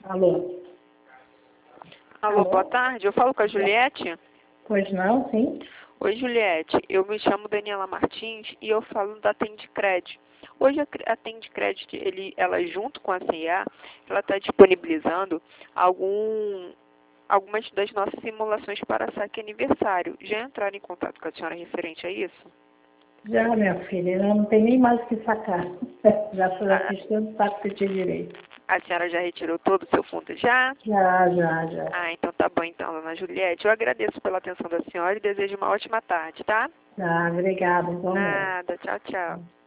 Alô? Alô, boa tarde. Eu falo com a Juliette? Pois não, sim? Oi, Juliette. Eu me chamo Daniela Martins e eu falo da Tendcred. Hoje a Tendcred, ela junto com a CIA, ela está disponibilizando algumas das nossas simulações para saque aniversário. Já entraram em contato com a senhora referente a isso? Já, minha filha, eu não tenho nem mais o que sacar. Já A, fiz tanto saco que eu tinha direito. a senhora já retirou todo o seu fundo já? Já. Ah, então tá bom então, dona Juliette. Eu agradeço pela atenção da senhora e desejo uma ótima tarde, tá? Obrigada, igualmente. Nada. Tchau, tchau.